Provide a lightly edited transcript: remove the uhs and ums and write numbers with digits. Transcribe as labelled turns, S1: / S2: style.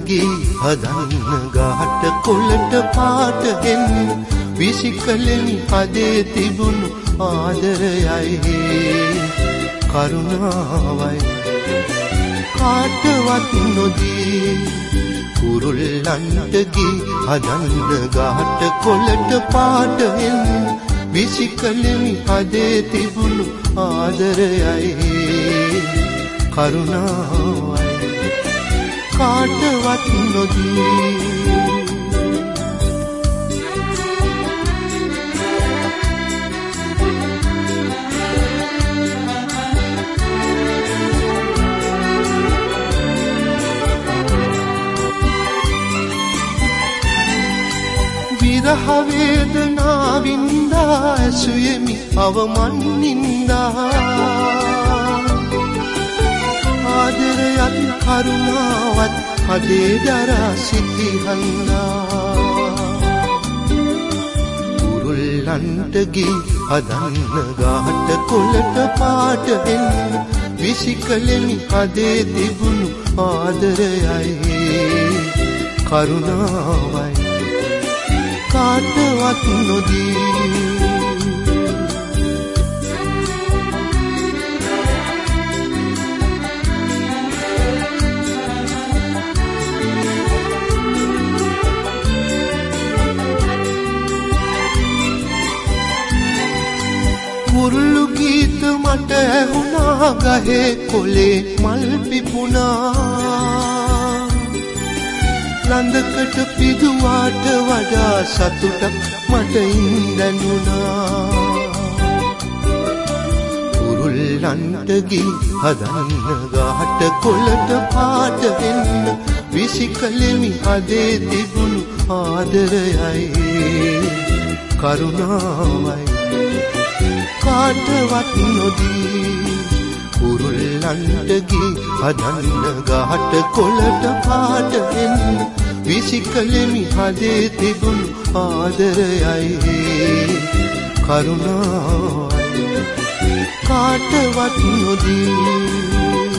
S1: ගී හදන්න ගහට කොළට පාට එන්න විසිකලෙන් හදේ තිබුණු ආදරයයි කරුණාවයි කාටවත් නොදී කුරුල්ලන්ට ගී හදන්න ගහට කොළට පාට එන්න විසිකලෙන් හදේ තිබුණු ආදරයයි කරුණාවයි කාටවත් නොදී විරහ වේදනාවින්දා ඇසුයෙමි අවමන්නින්දා ආදරයත් කරුණාවත් හදේ දරා සිටිහන්දා කුරුල්ලන්ට ගී හදන්න ගහට කොළට පාට එන්න විසිකලෙමි හදේ තිබුණු ආදරයයි කරුණාවයි කාටවත් නොදී කුරුළු ගීත මට ඇහුණා ගහේ කොලේ මල් පිපුණා ලන්දකට පිදුවාට වඩා සතුටක් මට ඉඳනුණා කුරුල්ලන්ට ගී හදන්න ගහට කොළට පාට එන්න විසිකලෙමි හදේ තිබුණු ආදරයයි කරුණාවයි කාටවත් නොදී කුරුල්ලන්ට ගී හදන්න ගහට කොළට පාට එන්න විසිකලෙමි හදේ තිබුණු ආදරයයි කරුණාවයි කාටවත් නොදී